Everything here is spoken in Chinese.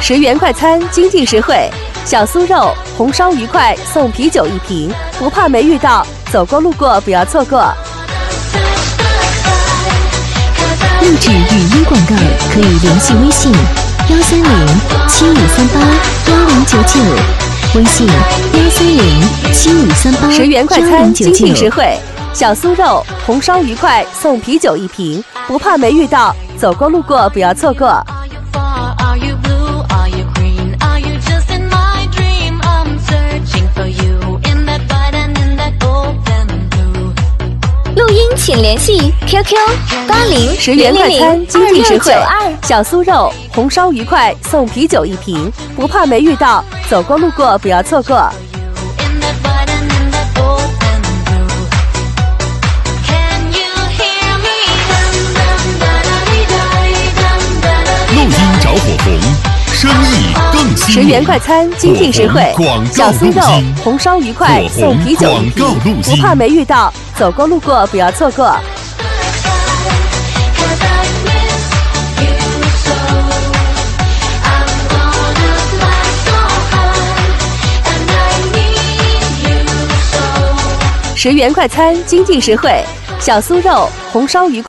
10元快餐，经济实惠，小酥肉红烧鱼块送啤酒1瓶，不怕没遇到，走过路过不要错过。 录制语音广告可以联系微信13075381099，微信13075381099。 10元快餐，经济实惠，小酥肉红烧鱼块送啤酒1瓶，不怕没遇到，走过路过不要错过。 录音请联系 QQ 10元快餐，经济实惠， 80002692， 小酥肉红烧鱼块送啤酒1瓶，不怕没遇到，走过路过不要错过。 录音着火红，生意更兴 10元快餐，经济实惠，小酥肉红烧鱼块送啤酒1瓶，不怕没遇到，走过路过不要错过。10元快餐，经济实惠，小酥肉红烧鱼块